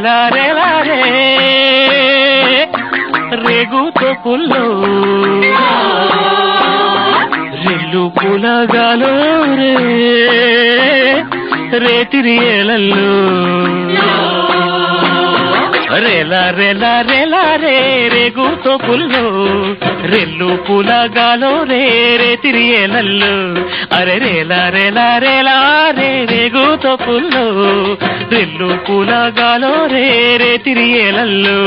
రేలా రేలా రే రేగుతో పుల్లో రెల్లు పులగాలో రే రేతిరియేలల్లో రేలా రేలా రేలా రే రేగుతో పుల్లో రెల్లు పులగాలో రే రేతిరియేలల్లో అరే రేలా రేలా రేలా రే రేగుతో పుల్లో రెల్లు పులగాలో రే రేతిరియేలల్లో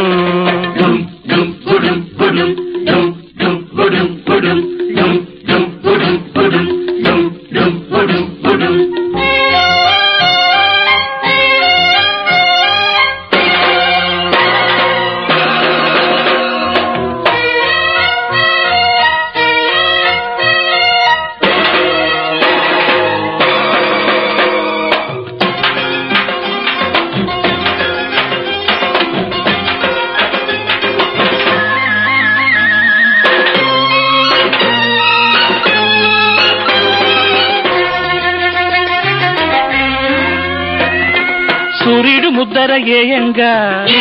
సూర్యుడు ముద్దర ఏయంగా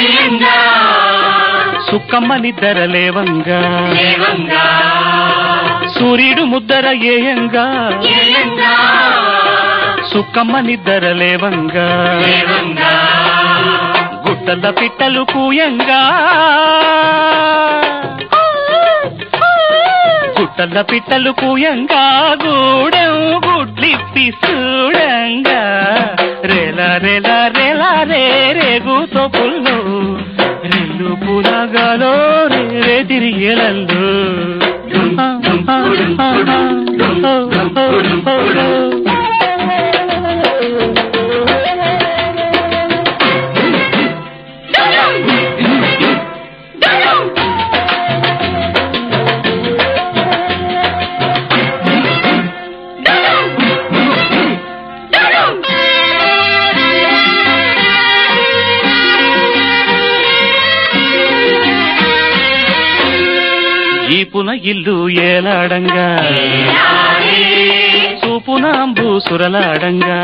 సుక్కమ్మ నిద్దర లేవంగా సూర్యుడు ముద్దర ఏయంగా సుక్కమ్మ నిద్దర లేవంగా గుట్టల పిట్టలు కూయంగా గుట్టల పిట్టలు కూయంగా గూడెం గుడ్లిప్పి చూడంగా రేలా రేలా రేలా రే రేగుతో పుల్లో రెల్లు పులగాలో రే తిరిగేలల్లో ఈపున ఇల్లు ఏలాడంగా చూపున అంబు సురలాడంగా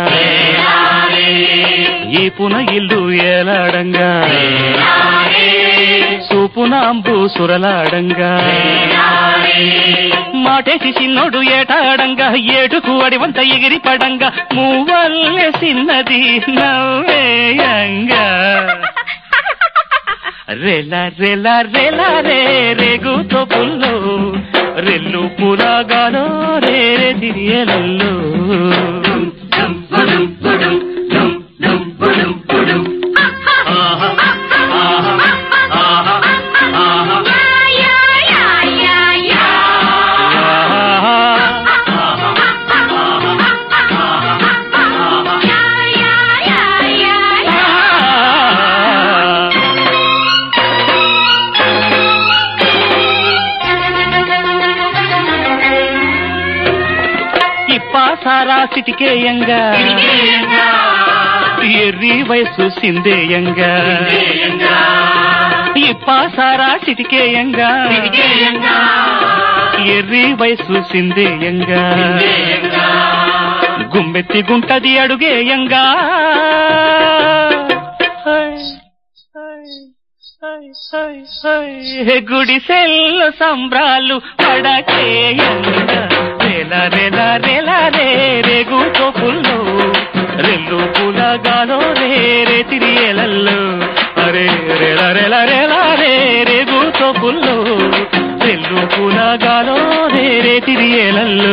ఈపున ఇల్లు ఏలాడంగా చూపున అంబు సురలాడంగా మాటేసి చిన్నోడు ఏటాడంగా ఏటుకు అడివంత ఎగిరి పడంగా మూవల్లె చిన్నది నవ్వేయంగా రేలా రేలా రేలా రే రేగుతో పుల్లో రెల్లు పులగాలో రే తిరియేలల్లో సారా సిటికేయంగా ఎర్రి వయసు సిందేయంగా ఇప్పాసారా సిటికేయంగా ఎర్రి వయసు సిందేయంగా గుమ్మెత్తి గుంటది అడుగేయంగా గుడిసెల్లో సంబ్రాలు పడకేయంగా రేలా రేలా రేలా రే రేగుతో పుల్లో రెల్లు పులగాలో రే తిరియేలల్లో అరే రేలా రేలా రేలా రే రేగుతో పుల్లో రెల్లు పులగాలో రే తిరియేలల్లో